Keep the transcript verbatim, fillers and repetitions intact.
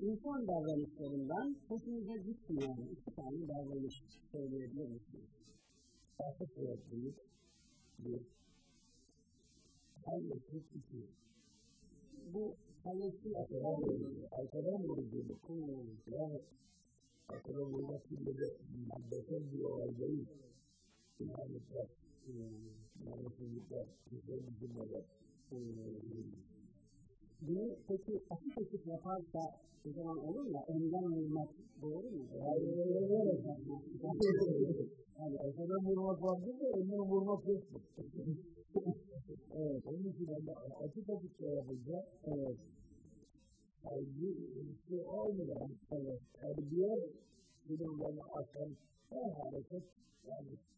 insan davranışlarından hoşunuza gitmeyen iki tane davranış söyleyebilir misiniz? Artık öğretmenik bir hallettik iki. Bu hallettik arkadan vuruyor. Arkadan vuruyor. Yani arkadan vurmak gibi de muhabbetten bir olay değil. İnanlıklar, inanlıklar, güzel bunu peki açık açık yaparsa o zaman olur mu? Önden vurmak doğru mu? Hayır, hayır, hayır. Yani arkadan vurmak vardır da önden vurmak yoktur. Evet, onun için yani açık açık şey yapınca, evet, saygı, ilişki olmayan, evet, yani diğer durumlarını aşan her hareket, yani